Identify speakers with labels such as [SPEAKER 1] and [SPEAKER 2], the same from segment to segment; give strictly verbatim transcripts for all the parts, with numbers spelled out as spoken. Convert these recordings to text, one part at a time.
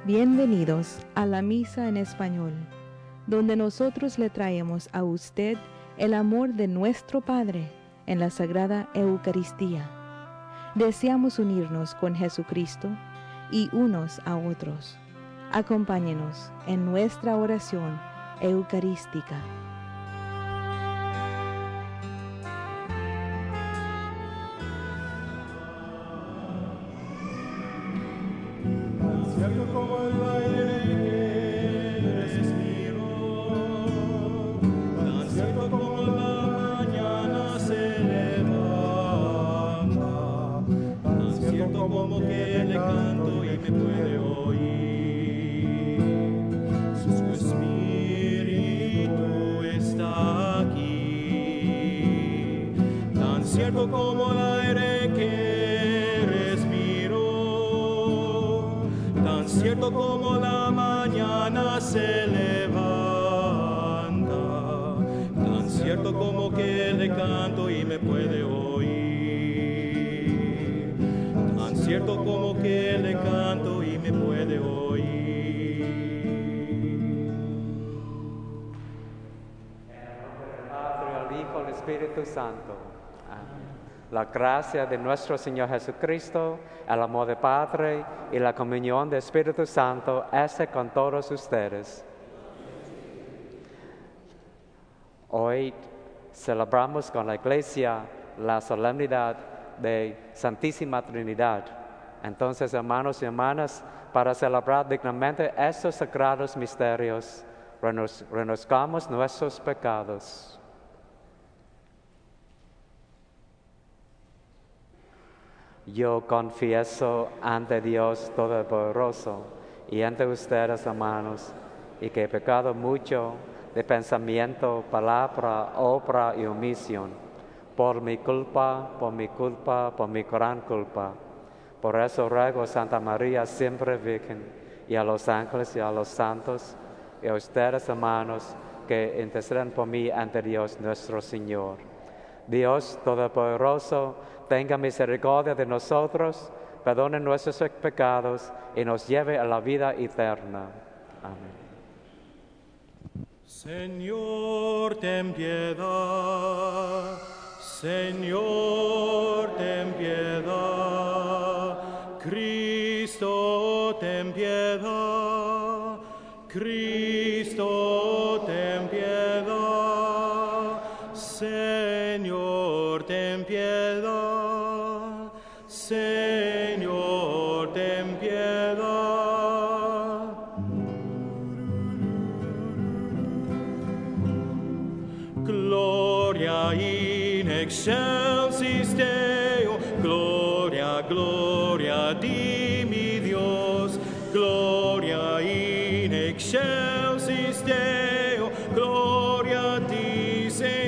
[SPEAKER 1] Bienvenidos a la Misa en Español, donde nosotros le traemos a usted el amor de nuestro Padre en la Sagrada Eucaristía. Deseamos unirnos con Jesucristo y unos a otros. Acompáñenos en nuestra oración eucarística.
[SPEAKER 2] Cierto como el aire que respiro, tan cierto como la mañana se levanta, tan cierto como que le canto y me puede oír. Su espíritu está aquí, tan cierto como el aire que cierto como la mañana se levanta, tan cierto como que le canto y me puede oír, tan cierto como que le canto y me puede oír.
[SPEAKER 3] En el nombre del Padre, del Hijo y del Espíritu Santo. Amén. La gracia de nuestro Señor Jesucristo, el amor del Padre y la comunión del Espíritu Santo esté con todos ustedes. Hoy celebramos con la Iglesia la solemnidad de Santísima Trinidad. Entonces, hermanos y hermanas, para celebrar dignamente estos sagrados misterios, reconozcamos nuestros pecados. Yo confieso ante Dios Todopoderoso y ante ustedes, hermanos, y que he pecado mucho de pensamiento, palabra, obra y omisión, por mi culpa, por mi culpa, por mi gran culpa. Por eso ruego a Santa María, siempre Virgen, y a los ángeles y a los santos, y a ustedes, hermanos, que interceden por mí ante Dios nuestro Señor. Dios Todopoderoso, tenga misericordia de nosotros, perdone nuestros pecados y nos lleve a la vida eterna. Amén.
[SPEAKER 2] Señor, ten piedad. Señor, ten piedad. Cristo, ten piedad. Cristo, ten piedad. Señor, ten piedad. Señor, ten piedad. Gloria in excelsis Deo, gloria, gloria a ti, mi Dios. Gloria in excelsis Deo, gloria a ti,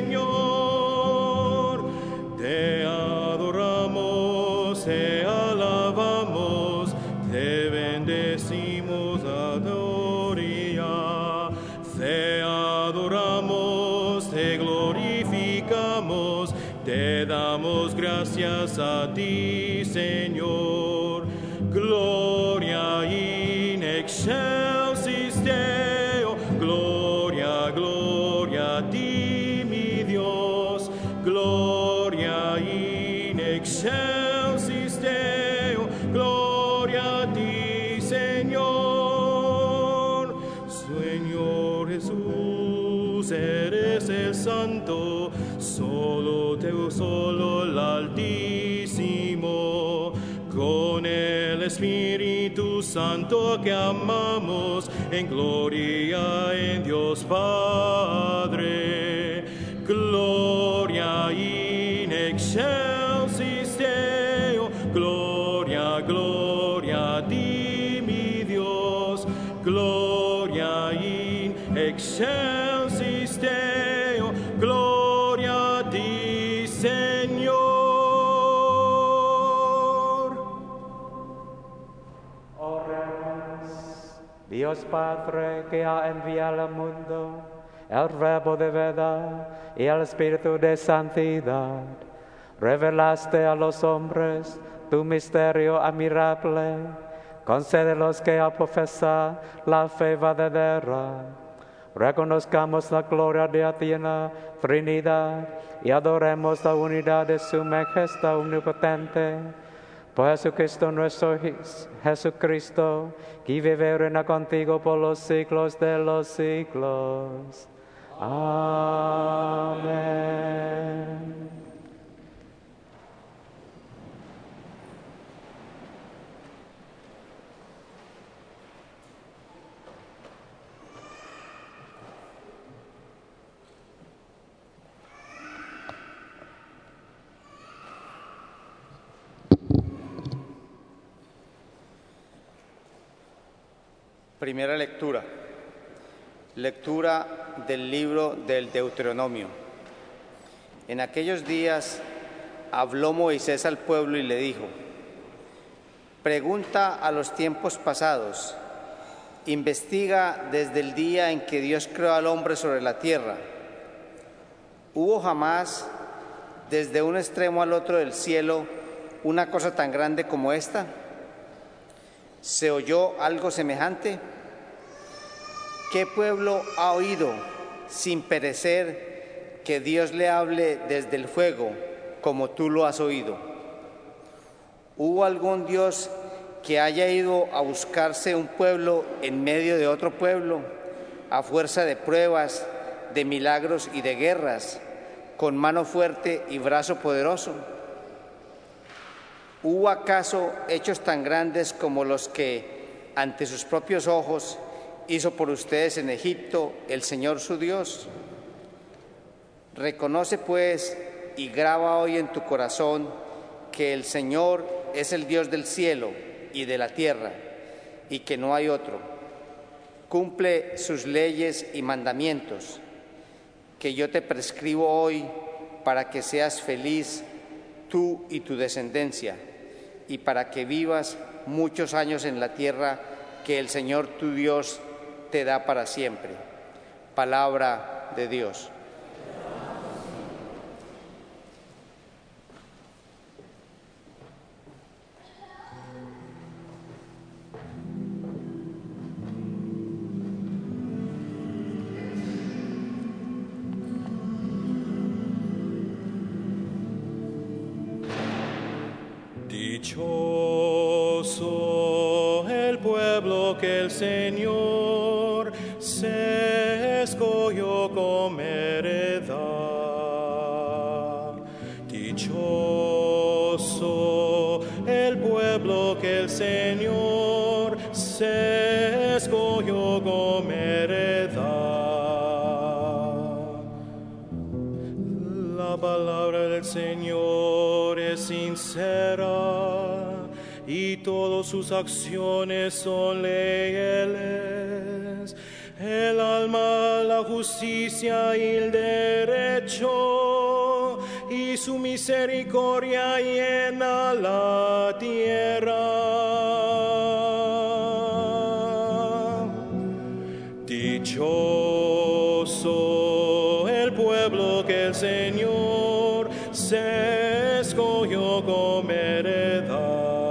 [SPEAKER 2] Señor. Te adoramos, te alabamos, te bendecimos, adoria. Te adoramos, te glorificamos, te damos gracias a ti, Señor. Gloria in excelsis Deo, gloria, gloria a ti, mi Dios. Gloria in excelsis Deo, gloria a ti, Señor. Señor Jesús, eres el Santo, solo Teu, solo el Altísimo, con el Espíritu Santo que amamos, en gloria en Dios Padre. Gloria in excelsis Deo, gloria, gloria a ti, mi Dios. Gloria in excelsis Deo, gloria a ti, Señor.
[SPEAKER 3] Oremos. Dios Padre, que ha enviado al mundo el Verbo de verdad y el Espíritu de santidad, revelaste a los hombres tu misterio admirable, concede los que al profesar la fe verdadera reconozcamos la gloria de ti en la Trinidad y adoremos la unidad de su majestad omnipotente. Por Jesucristo nuestro Jesucristo, que vive y reina contigo por los siglos de los siglos. Amén.
[SPEAKER 4] Primera lectura. Lectura del libro del Deuteronomio. En aquellos días habló Moisés al pueblo y le dijo: pregunta a los tiempos pasados, investiga desde el día en que Dios creó al hombre sobre la tierra. ¿Hubo jamás, desde un extremo al otro del cielo, una cosa tan grande como esta? ¿Se oyó algo semejante? ¿Qué pueblo ha oído, sin perecer, que Dios le hable desde el fuego, como tú lo has oído? ¿Hubo algún Dios que haya ido a buscarse un pueblo en medio de otro pueblo, a fuerza de pruebas, de milagros y de guerras, con mano fuerte y brazo poderoso? ¿Hubo acaso hechos tan grandes como los que, ante sus propios ojos, hizo por ustedes en Egipto el Señor su Dios? Reconoce pues y graba hoy en tu corazón que el Señor es el Dios del cielo y de la tierra, y que no hay otro. Cumple sus leyes y mandamientos, que yo te prescribo hoy para que seas feliz tú y tu descendencia, y para que vivas muchos años en la tierra que el Señor tu Dios te da para siempre. Palabra de Dios.
[SPEAKER 2] Dichoso el pueblo que el Señor se escogió como heredad. Dichoso el pueblo que el Señor se escogió como heredad. La palabra del Señor es sincera y todas sus acciones son leales. El alma, la justicia y el derecho, y su misericordia llena la tierra. Dichoso el pueblo que el Señor se escogió como heredad.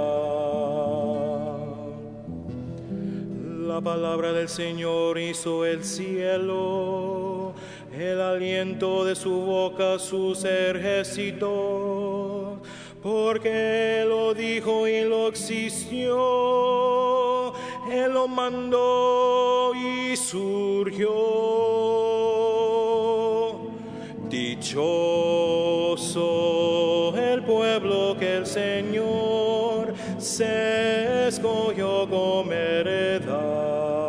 [SPEAKER 2] La palabra del Señor hizo el cielo, el aliento de su boca sus ejércitos, porque Él lo dijo y lo existió, Él lo mandó y surgió. Dichoso el pueblo que el Señor se escogió como heredad.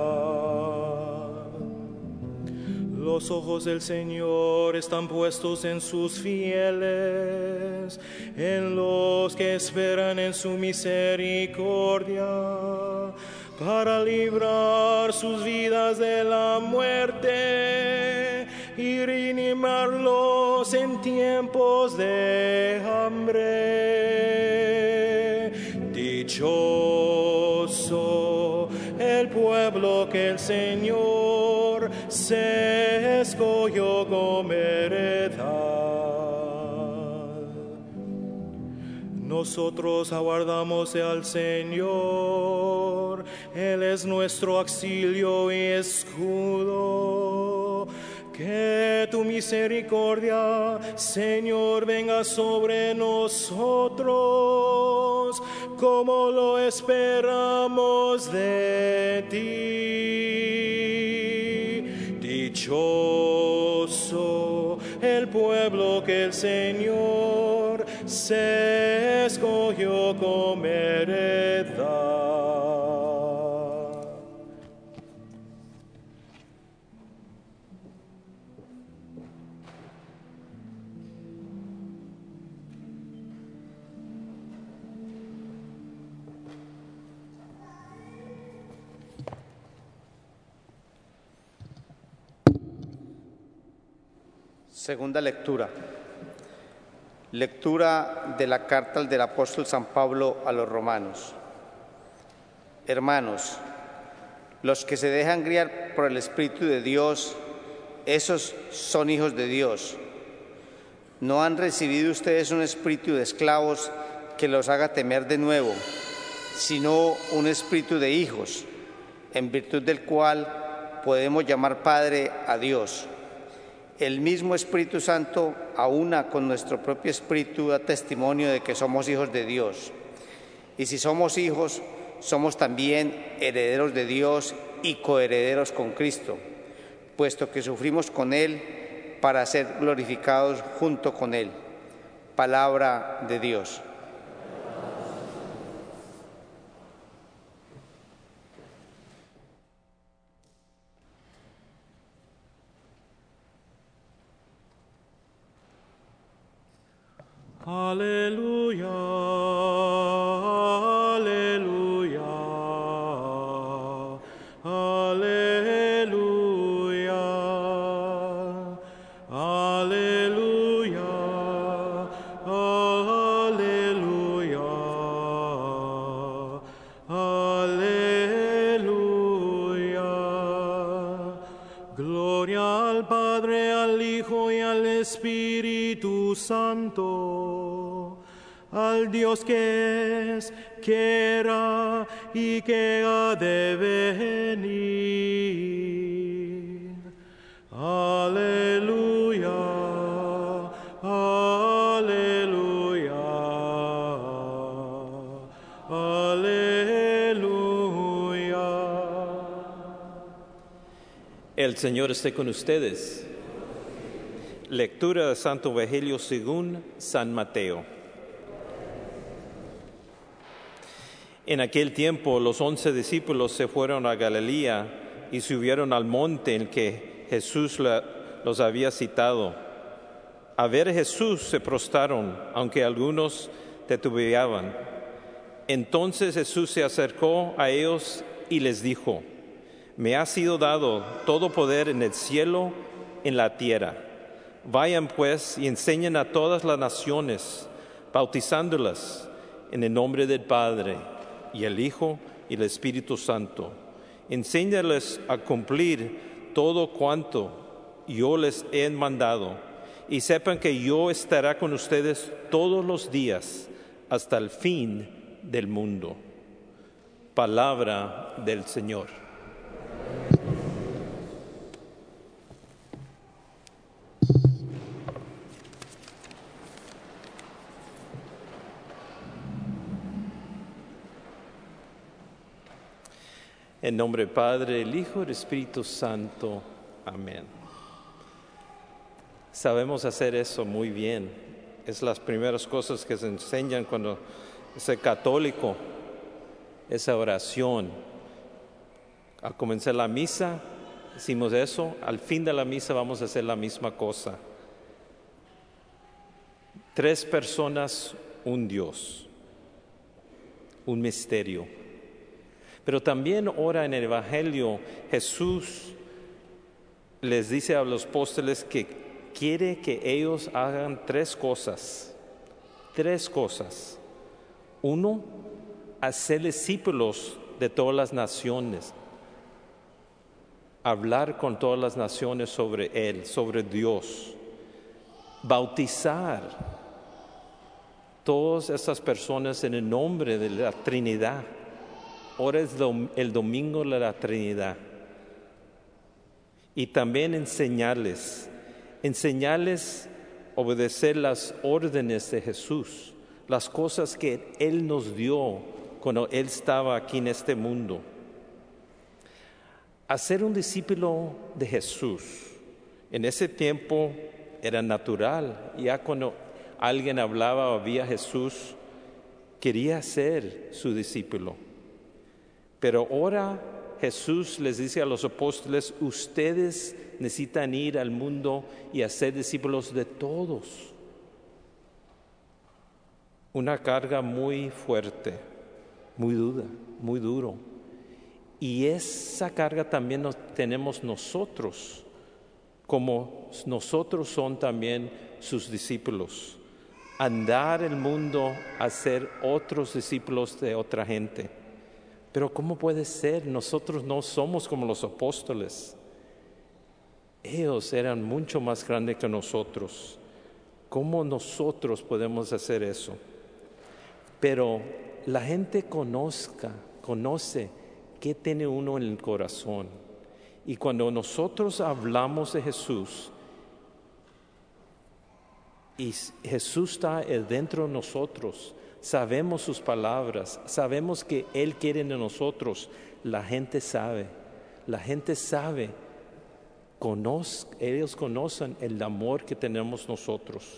[SPEAKER 2] Los ojos del Señor están puestos en sus fieles, en los que esperan en su misericordia, para librar sus vidas de la muerte y reanimarlos en tiempos de hambre. Dichoso el pueblo que el Señor se escogió como heredad. nosotros aguardamos al Señor. Él es nuestro auxilio y escudo. Que tu misericordia, Señor, venga sobre nosotros, como lo esperamos de ti. Dichoso el pueblo que el Señor se escogió como heredad.
[SPEAKER 4] Segunda lectura. Lectura de la carta del apóstol San Pablo a los romanos. Hermanos, los que se dejan guiar por el Espíritu de Dios, esos son hijos de Dios. No han recibido ustedes un espíritu de esclavos que los haga temer de nuevo, sino un espíritu de hijos, en virtud del cual podemos llamar Padre a Dios. El mismo Espíritu Santo, aúna con nuestro propio espíritu, da testimonio de que somos hijos de Dios. Y si somos hijos, somos también herederos de Dios y coherederos con Cristo, puesto que sufrimos con Él para ser glorificados junto con Él. Palabra de Dios.
[SPEAKER 2] Aleluya, aleluya, aleluya, aleluya, aleluya, aleluya. Gloria al Padre, al Hijo y al Espíritu Santo, al Dios que es, que era y que ha de venir. Aleluya, aleluya, aleluya.
[SPEAKER 5] El Señor esté con ustedes. Lectura del Santo Evangelio según San Mateo. En aquel tiempo los once discípulos se fueron a Galilea y subieron al monte en que Jesús los había citado. A ver a Jesús se prostraron, aunque algunos titubeaban. Entonces Jesús se acercó a ellos y les dijo: Me ha sido dado todo poder en el cielo y en la tierra. Vayan pues y enseñen a todas las naciones, bautizándolas en el nombre del Padre, y el Hijo, y el Espíritu Santo. Enséñales a cumplir todo cuanto yo les he mandado, y sepan que yo estaré con ustedes todos los días hasta el fin del mundo. Palabra del Señor. En nombre del Padre, el Hijo y el Espíritu Santo. Amén. Sabemos hacer eso muy bien. Es las primeras cosas que se enseñan cuando es católico. Esa oración. Al comenzar la misa, decimos eso. Al fin de la misa vamos a hacer la misma cosa. Tres personas, un Dios. Un misterio. Pero también ora en el Evangelio, Jesús les dice a los apóstoles que quiere que ellos hagan tres cosas, tres cosas. Uno, hacer discípulos de todas las naciones, hablar con todas las naciones sobre Él, sobre Dios, bautizar todas estas personas en el nombre de la Trinidad. Ahora es el domingo de la Trinidad. Y también enseñarles, enseñarles a obedecer las órdenes de Jesús, las cosas que Él nos dio cuando Él estaba aquí en este mundo. Hacer un discípulo de Jesús, en ese tiempo era natural. Ya cuando alguien hablaba o veía a Jesús, quería ser su discípulo. Pero ahora Jesús les dice a los apóstoles, ustedes necesitan ir al mundo y hacer discípulos de todos. Una carga muy fuerte, muy dura, muy duro. Y esa carga también nos tenemos nosotros, como nosotros son también sus discípulos. Andar el mundo a ser otros discípulos de otra gente. Pero ¿cómo puede ser? Nosotros no somos como los apóstoles. Ellos eran mucho más grandes que nosotros. ¿Cómo nosotros podemos hacer eso? Pero la gente conozca, conoce qué tiene uno en el corazón. Y cuando nosotros hablamos de Jesús, y Jesús está dentro de nosotros, sabemos sus palabras, sabemos que Él quiere de nosotros, la gente sabe, la gente sabe, conoce, ellos conocen el amor que tenemos nosotros.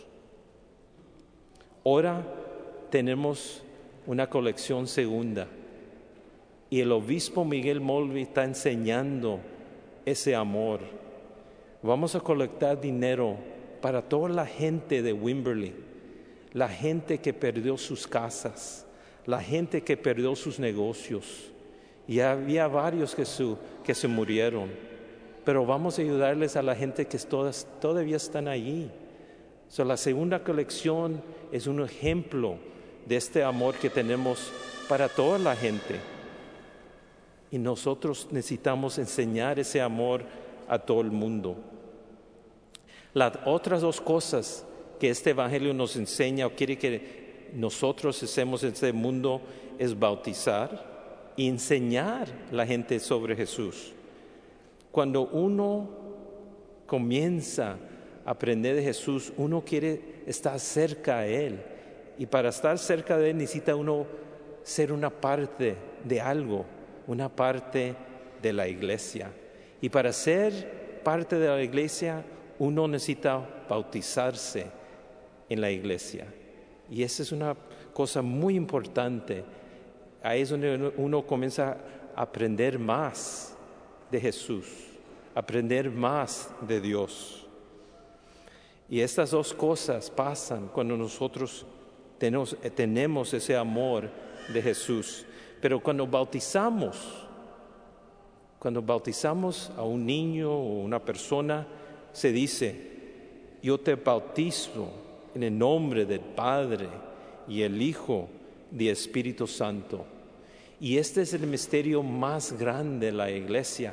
[SPEAKER 5] Ahora tenemos una colección segunda y el obispo Miguel Mulvey está enseñando ese amor. Vamos a colectar dinero para toda la gente de Wimberley, la gente que perdió sus casas, la gente que perdió sus negocios. Y había varios que, su, que se murieron, pero vamos a ayudarles a la gente que todas, todavía están allí. So, la segunda colección es un ejemplo de este amor que tenemos para toda la gente. Y nosotros necesitamos enseñar ese amor a todo el mundo. Las otras dos cosas que este evangelio nos enseña o quiere que nosotros hacemos en este mundo es bautizar y enseñar a la gente sobre Jesús. Cuando uno comienza a aprender de Jesús, uno quiere estar cerca a Él. Y para estar cerca de Él necesita uno ser una parte de algo, una parte de la iglesia. Y para ser parte de la iglesia, uno necesita bautizarse en la iglesia. Y esa es una cosa muy importante. Ahí es donde uno comienza a aprender más de Jesús, aprender más de Dios. Y estas dos cosas pasan cuando nosotros tenemos, tenemos ese amor de Jesús. Pero cuando bautizamos, cuando bautizamos a un niño o una persona, se dice, yo te bautizo en el nombre del Padre y el Hijo y el Espíritu Santo. Y este es el misterio más grande de la iglesia.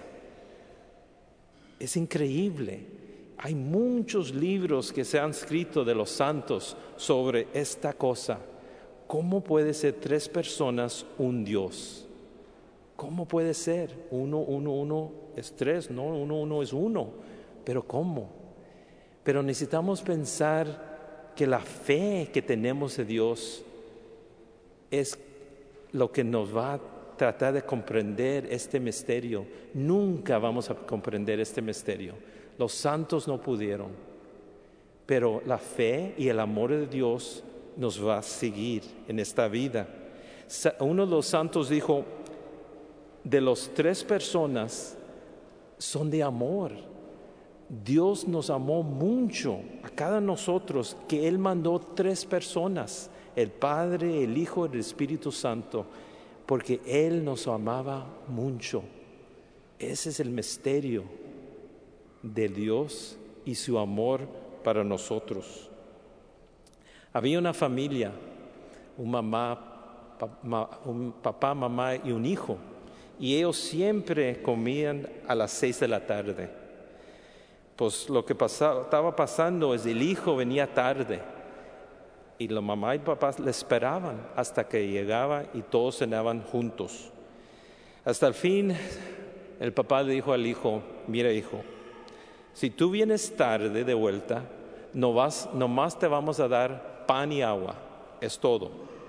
[SPEAKER 5] Es increíble. Hay muchos libros que se han escrito de los santos sobre esta cosa. ¿Cómo puede ser tres personas un Dios? ¿Cómo puede ser? Uno, uno, uno es tres, no, uno, uno es uno. Pero ¿cómo? Pero necesitamos pensar que la fe que tenemos de Dios es lo que nos va a tratar de comprender este misterio. Nunca vamos a comprender este misterio. Los santos no pudieron, pero la fe y el amor de Dios nos va a seguir en esta vida. Uno de los santos dijo, de las tres personas son de amor. Dios nos amó mucho a cada nosotros que Él mandó tres personas, el Padre, el Hijo y el Espíritu Santo, porque Él nos amaba mucho. Ese es el misterio de Dios y su amor para nosotros. Había una familia, un mamá, pa, un papá, mamá y un hijo, y ellos siempre comían a las seis de la tarde. Pues lo que pasaba, estaba pasando es el hijo venía tarde Y la mamá y el papá le esperaban hasta que llegaba y todos cenaban juntos. Hasta el fin, el papá le dijo al hijo, mira hijo, si tú vienes tarde de vuelta, no vas, nomás te vamos a dar pan y agua, es todo.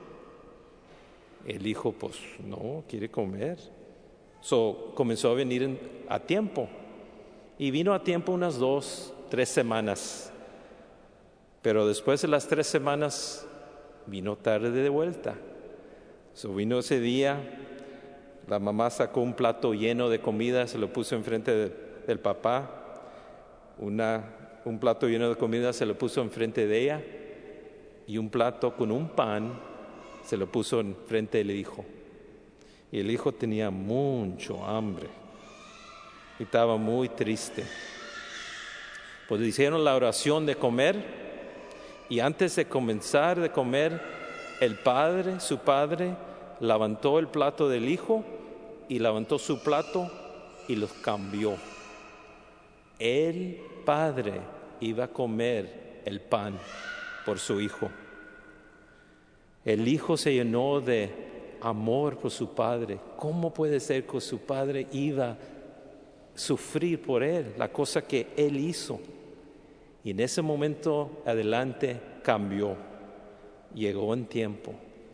[SPEAKER 5] El hijo, pues, no, quiere comer. So, comenzó a venir en, a tiempo. Y vino a tiempo unas dos, tres semanas. Pero después de las tres semanas, vino tarde de vuelta. So, vino ese día, la mamá sacó un plato lleno de comida, se lo puso enfrente de, del papá. Una, un plato lleno de comida se lo puso enfrente de ella. Y un plato con un pan se lo puso enfrente del hijo. Y el hijo tenía mucho hambre y estaba muy triste. Pues hicieron la oración de comer y antes de comenzar de comer, el padre, su padre, levantó el plato del hijo y levantó su plato y los cambió. El padre iba a comer el pan por su hijo. El hijo se llenó de amor por su padre. ¿Cómo puede ser que su padre iba a sufrir por él, la cosa que él hizo? Y en ese momento adelante cambió, llegó en tiempo.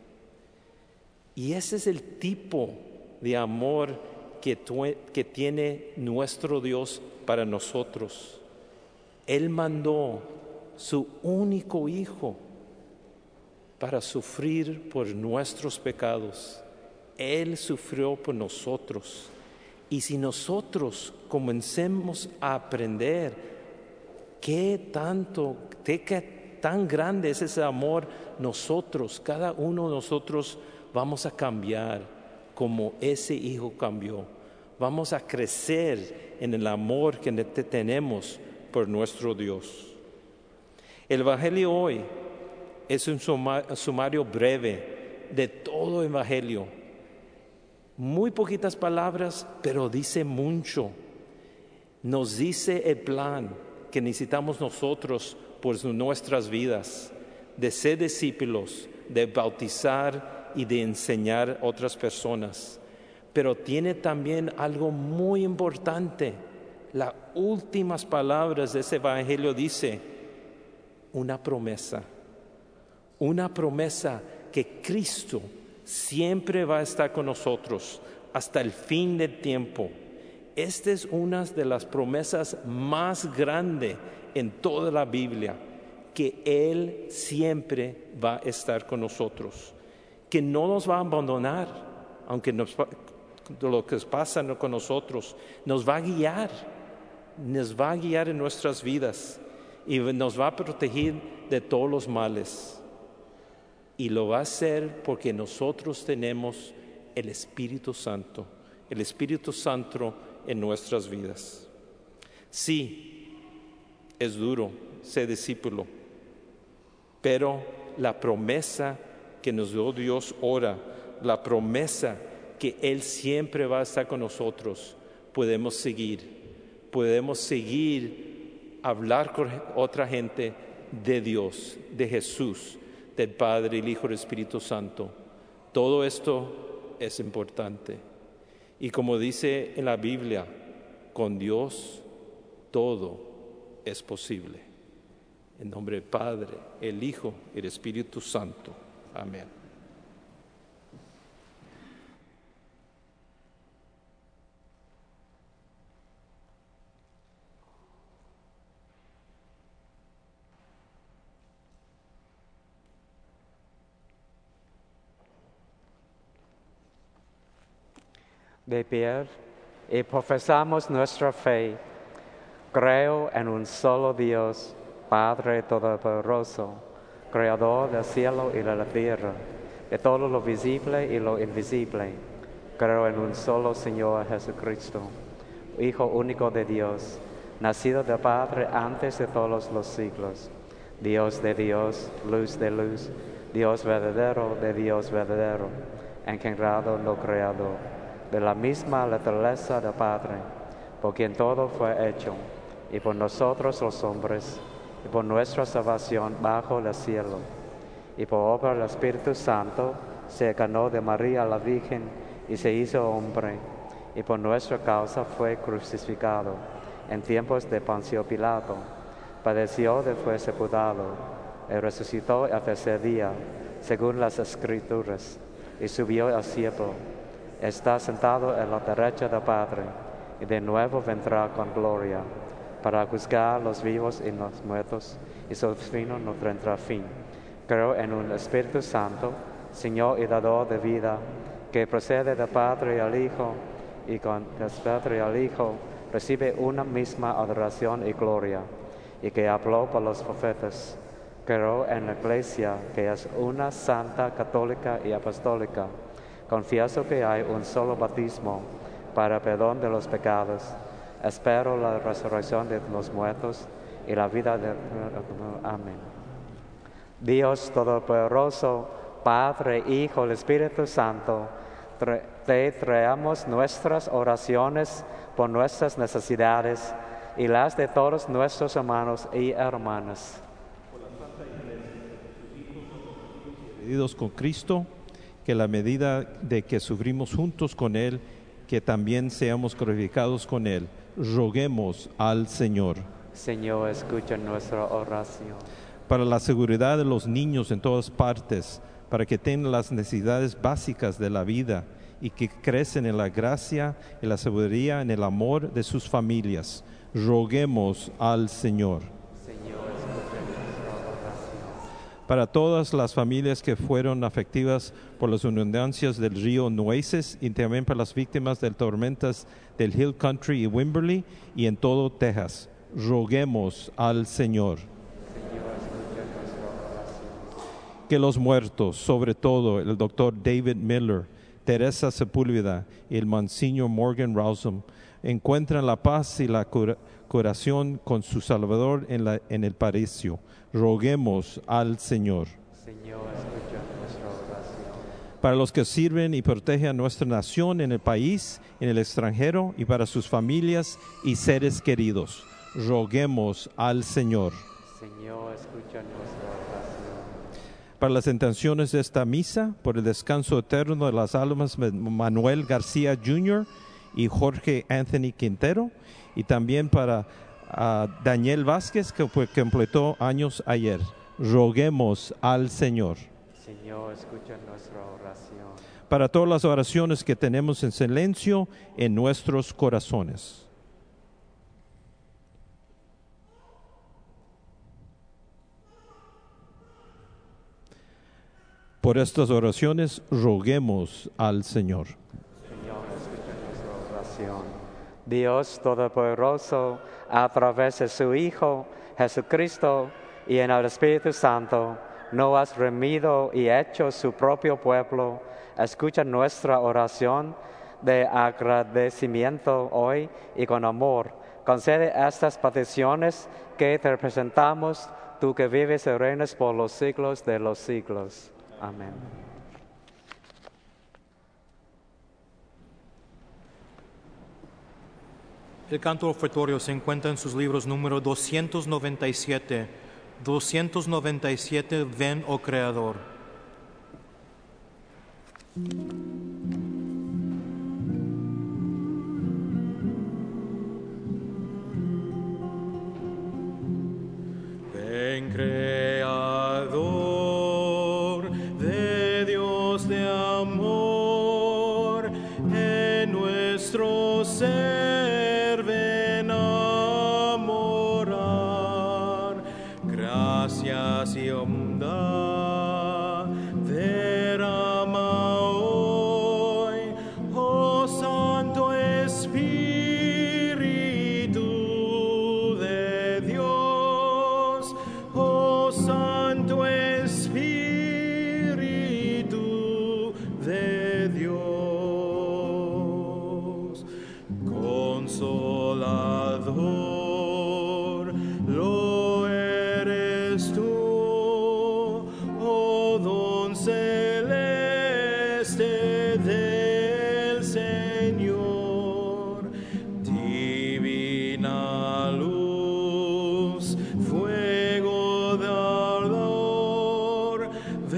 [SPEAKER 5] Y ese es el tipo de amor que, tu, que tiene nuestro Dios para nosotros. Él mandó su único hijo para sufrir por nuestros pecados. Él sufrió por nosotros. Y si nosotros comencemos a aprender qué tanto, qué, qué tan grande es ese amor, nosotros, cada uno de nosotros vamos a cambiar como ese hijo cambió. Vamos a crecer en el amor que tenemos por nuestro Dios. El Evangelio hoy es un sumario breve de todo el Evangelio. Muy poquitas palabras, pero dice mucho. Nos dice el plan que necesitamos nosotros por nuestras vidas, de ser discípulos, de bautizar y de enseñar a otras personas. Pero tiene también algo muy importante. Las últimas palabras de ese Evangelio dice una promesa. Una promesa que Cristo siempre va a estar con nosotros hasta el fin del tiempo. Esta es una de las promesas más grandes en toda la Biblia, que Él siempre va a estar con nosotros, que no nos va a abandonar, aunque nos, lo que pasa con nosotros, nos va a guiar, nos va a guiar en nuestras vidas y nos va a proteger de todos los males. Y lo va a hacer porque nosotros tenemos el Espíritu Santo, el Espíritu Santo en nuestras vidas. Sí, es duro ser discípulo, pero la promesa que nos dio Dios ahora, la promesa que Él siempre va a estar con nosotros, podemos seguir, podemos seguir, hablar con otra gente de Dios, de Jesús, del Padre, el Hijo y el Espíritu Santo. Todo esto es importante. Y como dice en la Biblia, con Dios todo es posible. En nombre del Padre, el Hijo y el Espíritu Santo. Amén.
[SPEAKER 3] De pie y profesamos nuestra fe. Creo en un solo Dios, Padre Todopoderoso, Creador del cielo y de la tierra, de todo lo visible y lo invisible. Creo en un solo Señor Jesucristo, Hijo único de Dios, nacido del Padre antes de todos los siglos, Dios de Dios, luz de luz, Dios verdadero de Dios verdadero, engendrado no creado, de la misma naturaleza del Padre, por quien todo fue hecho, y por nosotros los hombres, y por nuestra salvación bajo el cielo, y por obra del Espíritu Santo se encarnó de María la Virgen y se hizo hombre, y por nuestra causa fue crucificado en tiempos de Poncio Pilato. Padeció, fue sepultado, y resucitó al tercer día, según las Escrituras, y subió al cielo. Está sentado a la derecha del Padre, y de nuevo vendrá con gloria, para juzgar a los vivos y los muertos, y su reino no tendrá fin. Creo en un Espíritu Santo, Señor y dador de vida, que procede del Padre y al Hijo, y con el Padre y al Hijo recibe una misma adoración y gloria, y que habló por los profetas. Creo en la Iglesia, que es una santa, católica y apostólica. Confieso que hay un solo bautismo para perdón de los pecados. Espero la resurrección de los muertos y la vida de... Amén. Dios Todopoderoso, Padre, Hijo y Espíritu Santo, te traemos nuestras oraciones por nuestras necesidades y las de todos nuestros hermanos y hermanas.
[SPEAKER 5] Unidos con Cristo, que la medida de que sufrimos juntos con Él, que también seamos glorificados con Él. Roguemos al Señor.
[SPEAKER 3] Señor, escucha nuestra oración.
[SPEAKER 5] Para la seguridad de los niños en todas partes, para que tengan las necesidades básicas de la vida y que crecen en la gracia y la sabiduría en el amor de sus familias. Roguemos al Señor.
[SPEAKER 3] Señor, escucha nuestra oración.
[SPEAKER 5] Para todas las familias que fueron afectadas por las inundaciones del río Nueces y también para las víctimas de tormentas del Hill Country y Wimberley y en todo Texas. Roguemos al Señor. Que los muertos, sobre todo el doctor David Miller, Teresa Sepúlveda y el Monsignor Morgan Rousum, encuentren la paz y la cura, curación con su Salvador en, la, en el paraíso. Roguemos al Señor.
[SPEAKER 3] Señor, escucha nuestra oración.
[SPEAKER 5] Para los que sirven y protegen a nuestra nación en el país, en el extranjero y para sus familias y seres queridos. Roguemos al Señor.
[SPEAKER 3] Señor, escucha nuestra oración.
[SPEAKER 5] Para las intenciones de esta misa, por el descanso eterno de las almas de Manuel García junior y Jorge Anthony Quintero, y también para uh, Daniel Vázquez, que fue, completó años ayer. Roguemos al Señor.
[SPEAKER 3] Señor, escucha nuestra oración.
[SPEAKER 5] Para todas las oraciones que tenemos en silencio en nuestros corazones. Por estas oraciones, roguemos al Señor.
[SPEAKER 3] Señor, escucha nuestra oración. Dios Todopoderoso, a través de su Hijo, Jesucristo, y en el Espíritu Santo, nos has remido y hecho su propio pueblo. Escucha nuestra oración de agradecimiento hoy y con amor. Concede estas peticiones que te presentamos, tú que vives y reinas por los siglos de los siglos. Amén.
[SPEAKER 2] El canto ofertorio se encuentra en sus libros número doscientos noventa y siete. doscientos noventa y siete, ven, oh Creador. Ven, Creador de Dios de amor, en nuestro ser ven a morar. Gracias y bondad derrama hoy, oh Santo Espíritu de Dios, oh Santo Espíritu de Dios, consolador, lo eres tú, oh don celeste del Señor, divina luz, fuego de ardor,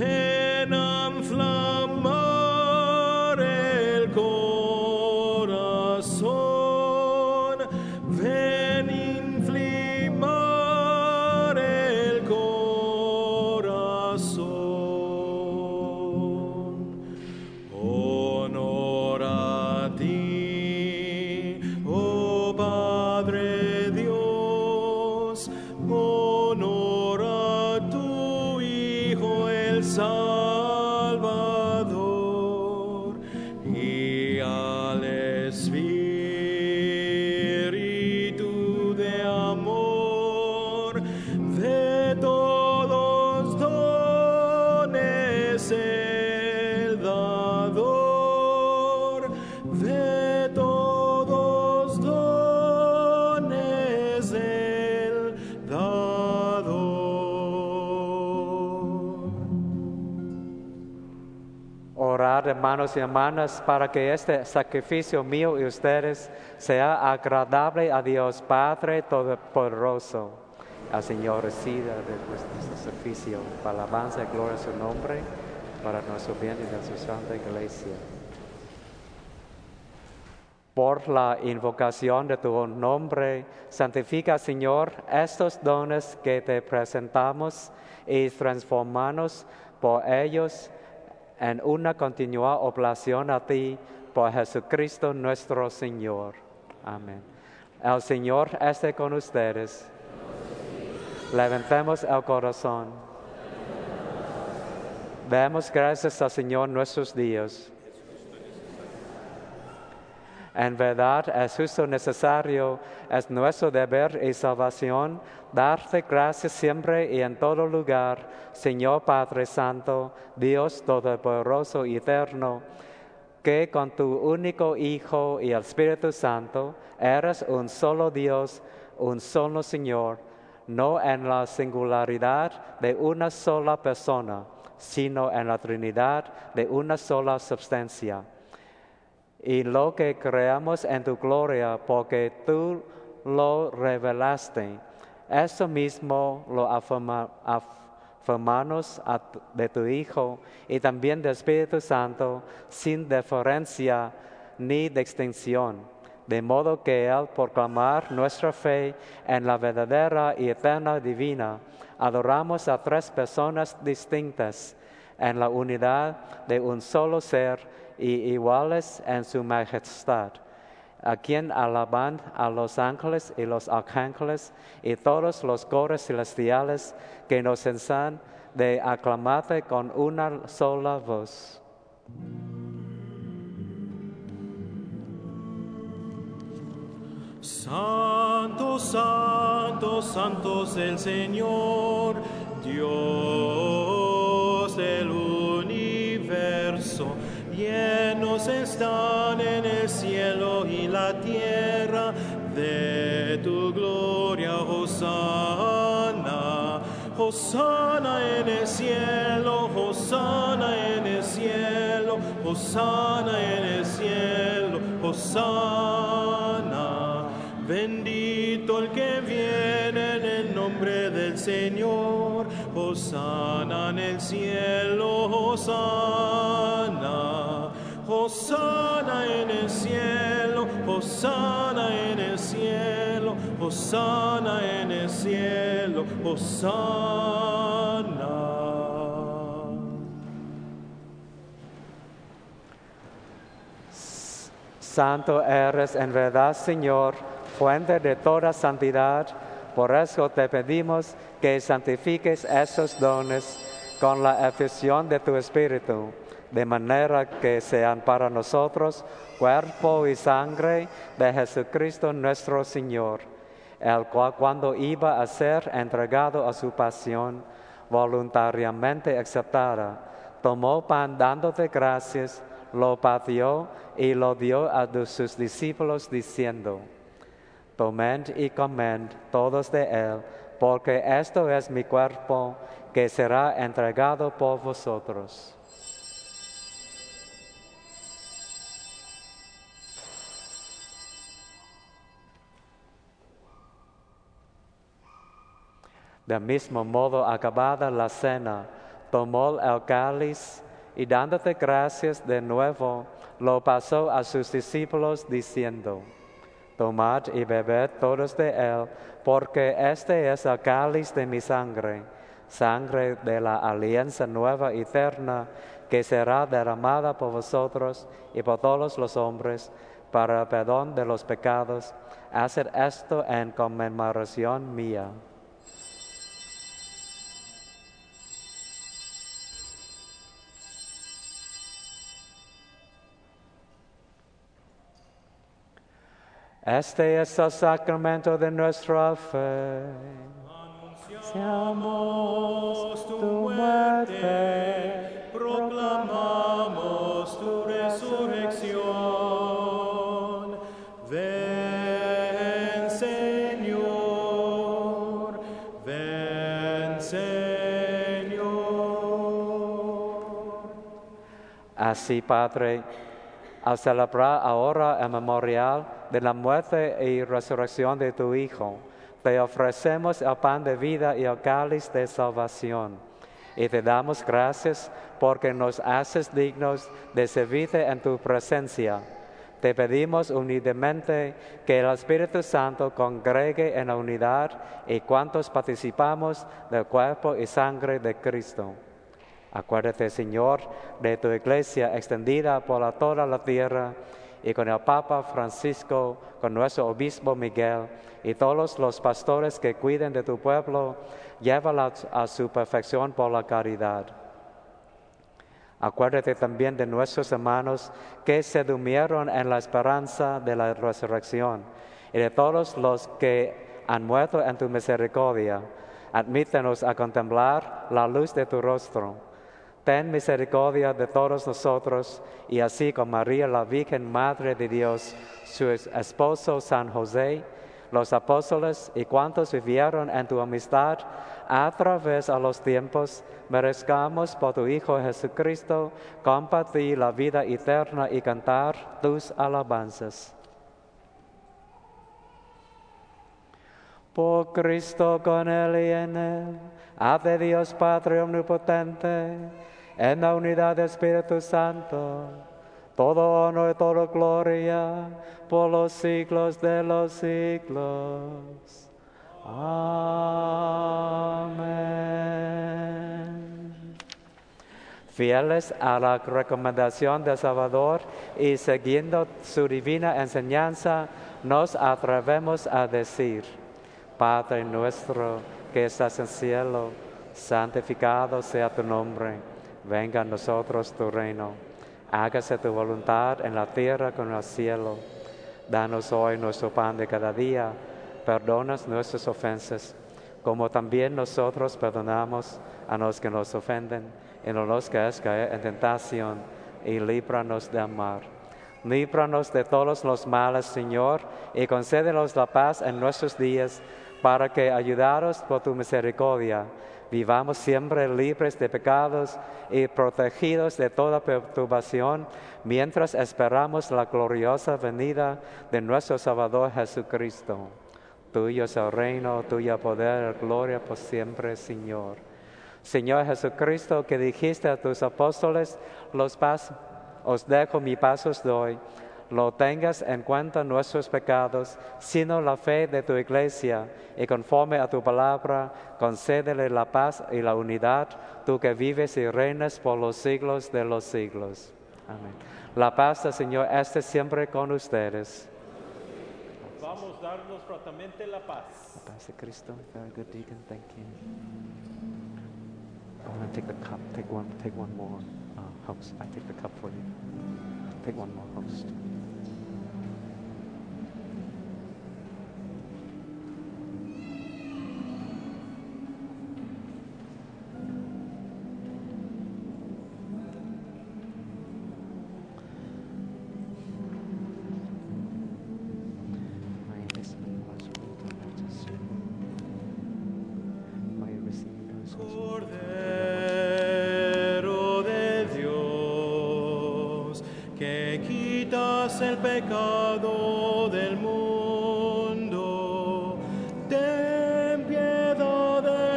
[SPEAKER 3] Orad, hermanos y hermanas, para que este sacrificio mío y ustedes sea agradable a Dios Padre Todopoderoso. Al Señor reciba de nuestro sacrificio para alabanza y gloria a su nombre, para nuestro bien y de su santa iglesia. Por la invocación de tu nombre, santifica, Señor, estos dones que te presentamos y transformanos por ellos en una continua oblación a ti, por Jesucristo nuestro Señor. Amén. El Señor esté con ustedes. Levantemos el corazón. Demos gracias al Señor nuestros días. En verdad es justo necesario, es nuestro deber y salvación, darte gracias siempre y en todo lugar, Señor Padre Santo, Dios Todopoderoso y Eterno, que con tu único Hijo y el Espíritu Santo eres un solo Dios, un solo Señor, no en la singularidad de una sola persona, sino en la Trinidad de una sola substancia. Y lo que creamos en tu gloria, porque tú lo revelaste, eso mismo lo afirma, afirmamos de tu Hijo y también del Espíritu Santo, sin diferencia ni distinción, de modo que al proclamar nuestra fe en la verdadera y eterna divina, adoramos a tres personas distintas en la unidad de un solo ser y iguales en su majestad, a quien alaban a los ángeles y los arcángeles y todos los coros celestiales que nos enseñan de aclamarte con una sola voz.
[SPEAKER 2] Santo, santo, santo es el Señor, Dios del universo. Llenos están en el cielo y la tierra de tu gloria, Hosanna. Hosanna en el cielo, Hosanna en el cielo, Hosanna en el cielo, Hosanna. Bendito el que viene en el nombre del Señor, Hosanna en el cielo, Hosanna. Hosanna en el cielo, Hosanna en el cielo, Hosanna en el cielo, Hosanna.
[SPEAKER 3] Santo eres en verdad, Señor, fuente de toda santidad. Por eso te pedimos que santifiques esos dones con la efusión de tu Espíritu, de manera que sean para nosotros cuerpo y sangre de Jesucristo nuestro Señor, el cual cuando iba a ser entregado a su pasión, voluntariamente aceptada, tomó pan dándote gracias, lo partió y lo dio a sus discípulos diciendo: Tomed y comed todos de él, porque esto es mi cuerpo que será entregado por vosotros. Del mismo modo, acabada la cena, tomó el cáliz y dándote gracias de nuevo, lo pasó a sus discípulos diciendo: Tomad y bebed todos de él, porque este es el cáliz de mi sangre, sangre de la alianza nueva y eterna, que será derramada por vosotros y por todos los hombres, para el perdón de los pecados. Haced esto en conmemoración mía. Este es el sacramento de nuestra fe.
[SPEAKER 2] Anunciamos tu muerte, proclamamos tu resurrección. Ven, Señor, ven, Señor.
[SPEAKER 3] Así, Padre, al celebrar ahora el memorial de la muerte y resurrección de tu Hijo, te ofrecemos el pan de vida y el cáliz de salvación. Y te damos gracias porque nos haces dignos de servirte en tu presencia. Te pedimos humildemente que el Espíritu Santo congregue en la unidad y cuantos participamos del cuerpo y sangre de Cristo. Acuérdate, Señor, de tu iglesia extendida por la, toda la tierra y con el Papa Francisco, con nuestro obispo Miguel y todos los pastores que cuiden de tu pueblo, llévala a su perfección por la caridad. Acuérdate también de nuestros hermanos que se durmieron en la esperanza de la resurrección y de todos los que han muerto en tu misericordia. Admítenos a contemplar la luz de tu rostro. Ten misericordia de todos nosotros y así con María, la Virgen Madre de Dios, su esposo San José, los apóstoles y cuantos vivieron en tu amistad a través de los tiempos, merezcamos por tu Hijo Jesucristo compartir la vida eterna y cantar tus alabanzas. Por Cristo, con Él y en Él, hace Dios Padre omnipotente, en la unidad del Espíritu Santo, todo honor y toda gloria por los siglos de los siglos. Amén. Fieles a la recomendación del Salvador y siguiendo su divina enseñanza, nos atrevemos a decir: Padre nuestro que estás en el cielo, santificado sea tu nombre. Venga a nosotros tu reino. Hágase tu voluntad en la tierra como en el cielo. Danos hoy nuestro pan de cada día. Perdona nuestras ofensas, como también nosotros perdonamos a los que nos ofenden, y no nos hagas caer en tentación, y líbranos del mal. Líbranos de todos los males, Señor, y concédenos la paz en nuestros días, para que, ayudados por tu misericordia, vivamos siempre libres de pecados y protegidos de toda perturbación, mientras esperamos la gloriosa venida de nuestro Salvador Jesucristo. Tuyo es el reino, tuyo el poder, la gloria por siempre, Señor. Señor Jesucristo, que dijiste a tus apóstoles, los paz, os dejo, mi paz os doy. No tengas en cuenta nuestros pecados, sino la fe de tu iglesia, y conforme a tu palabra, concédele la paz y la unidad, tú que vives y reinas por los siglos de los siglos. Amén. La paz del Señor esté siempre con ustedes.
[SPEAKER 5] Vamos a darnos fraternamente la paz.
[SPEAKER 3] La paz de Cristo. Very good, Deacon. Thank you. I'm going to take the cup. Take one, take one more. Uh, host. I take the cup for you. Take one more, host.
[SPEAKER 2] Cordero de Dios, que quitas el pecado del mundo, ten piedad de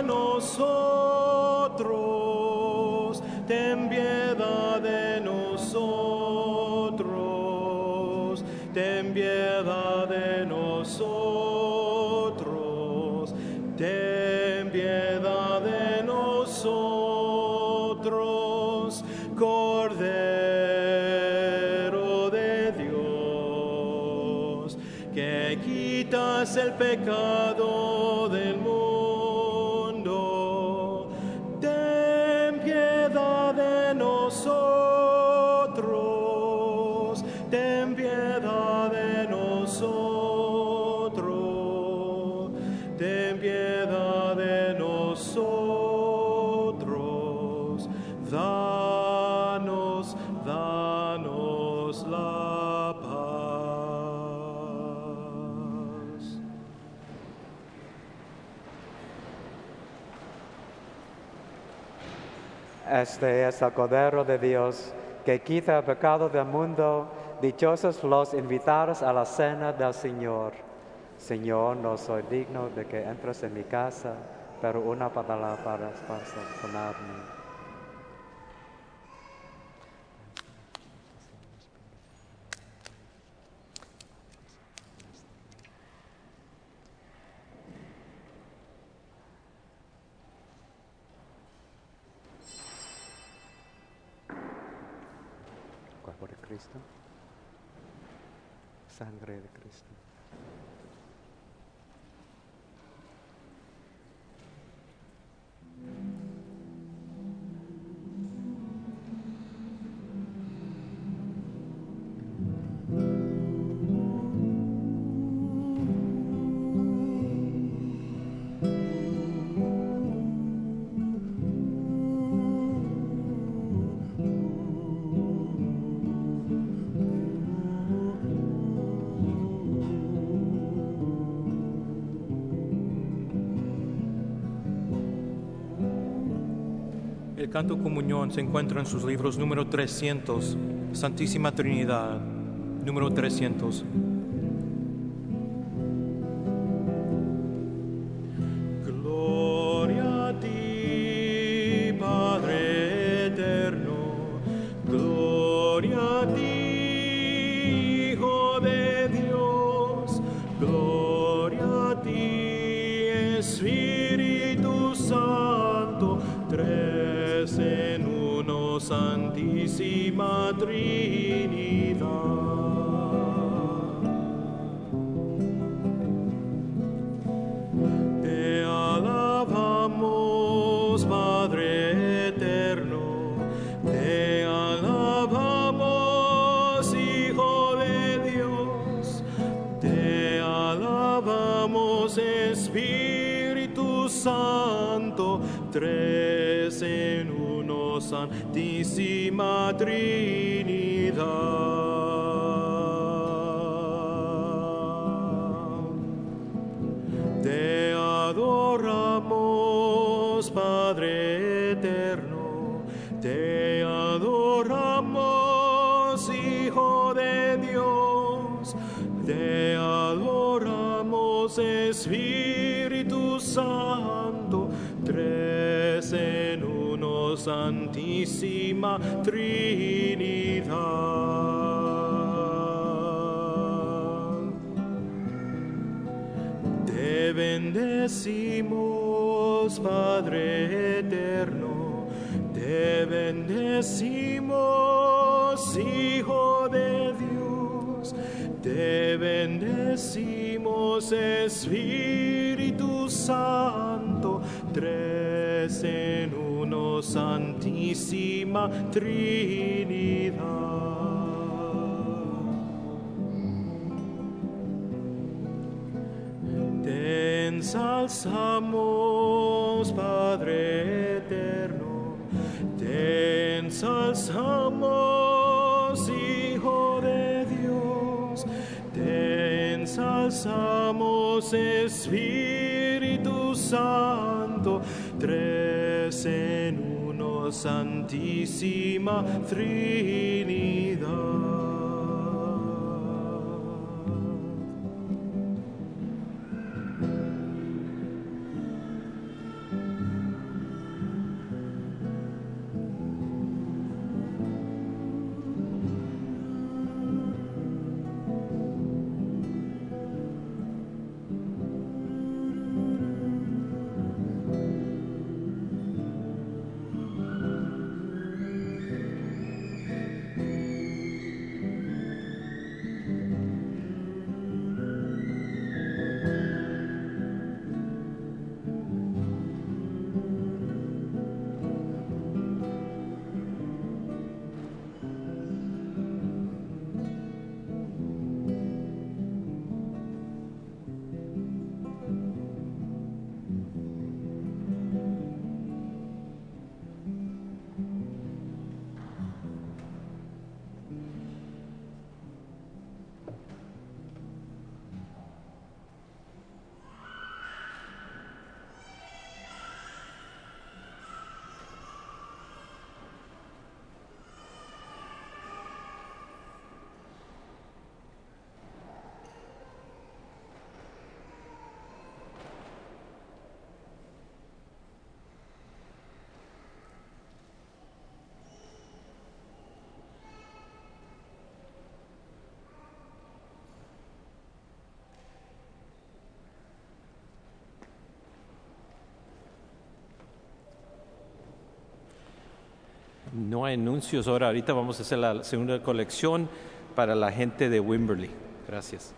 [SPEAKER 2] nosotros, ten piedad de nosotros, ten piedad de nosotros, ten piedad de nosotros, Cordero de Dios, que quitas el pecado del mundo, ten piedad de nosotros, ten piedad de nosotros, ten piedad de nosotros, danos, danos la paz.
[SPEAKER 3] Este es el Cordero de Dios que quita el pecado del mundo, dichosos los invitados a la cena del Señor. Señor, no soy digno de que entres en mi casa, pero una palabra para, para sanarme. Cuerpo de Cristo, sangre de Cristo.
[SPEAKER 2] El canto comunión se encuentra en sus libros número trescientos, Santísima Trinidad, número trescientos. Gloria a ti, Padre eterno, gloria a ti, Hijo de Dios, gloria a ti, Espíritu Santo, tres en uno, Santísima Trinidad. Te alabamos, Padre eterno, te alabamos, Hijo de Dios, te alabamos, Espíritu Santo, tres en uno, Santísima Trinidad. Te adoramos, Padre eterno, te adoramos, Hijo de Dios, te adoramos, Espíritu Santo, tres en uno, Santísima Trinidad. Te bendecimos, Padre eterno, te bendecimos, Hijo de Dios, te bendecimos, Espíritu Santo, tres en uno, Santísima Trinidad. Te ensalzamos, Padre eterno, te ensalzamos, Hijo de Dios, te ensalzamos, Espíritu Santo, tres en uno, Santísima Trinidad.
[SPEAKER 5] no hay anuncios ahora. Ahorita vamos a hacer la segunda colección para la gente de Wimberley. Gracias.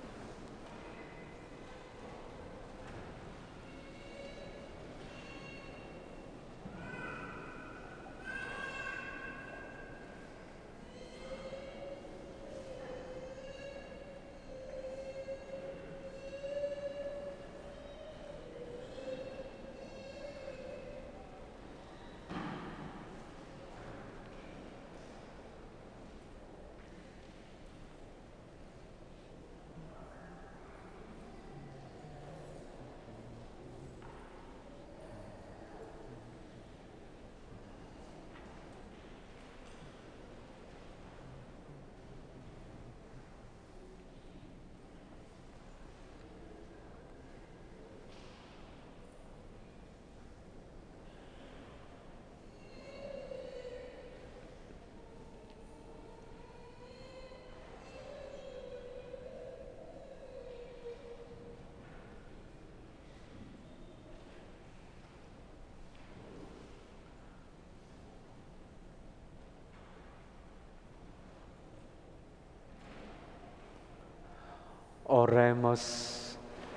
[SPEAKER 3] Oremos.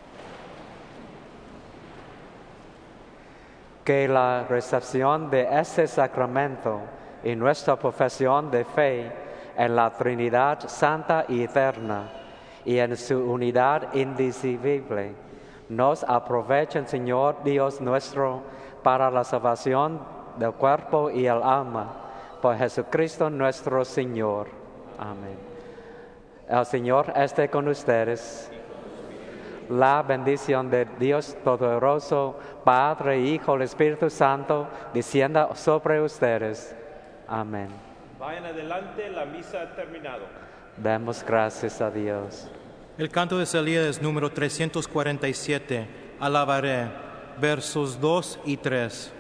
[SPEAKER 3] Que la recepción de este sacramento y nuestra profesión de fe en la Trinidad Santa y Eterna y en su unidad indivisible nos aprovechen, Señor Dios nuestro, para la salvación del cuerpo y el alma, por Jesucristo nuestro Señor. Amén. El Señor esté con ustedes. La bendición de Dios Todopoderoso, Padre, Hijo y Espíritu Santo, descienda sobre ustedes. Amén.
[SPEAKER 5] Vayan adelante, la misa ha terminado.
[SPEAKER 3] Demos gracias a Dios.
[SPEAKER 2] El canto de salida es número trescientos cuarenta y siete. Alabaré, versos dos y tres.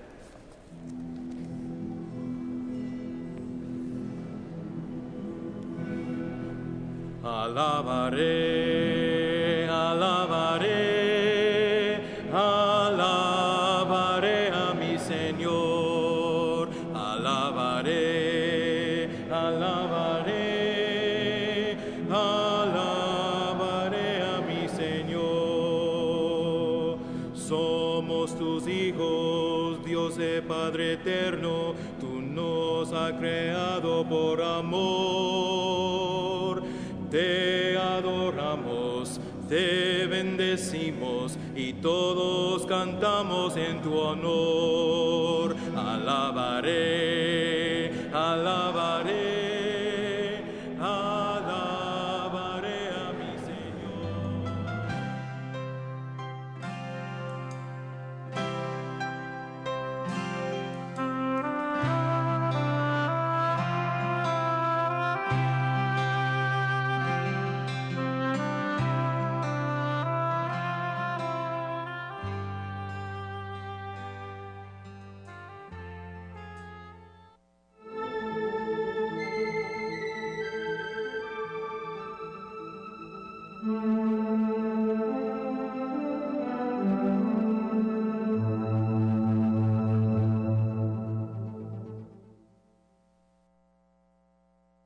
[SPEAKER 2] Alabaré, alabaré, alabaré a mi Señor. Alabaré, alabaré, alabaré a mi Señor. Somos tus hijos, Dios de Padre eterno, tú nos has creado por amor. Te adoramos, te bendecimos y todos cantamos en tu honor. Alabaré, alabaré, alabaré a mi Señor.
[SPEAKER 1] Thank you.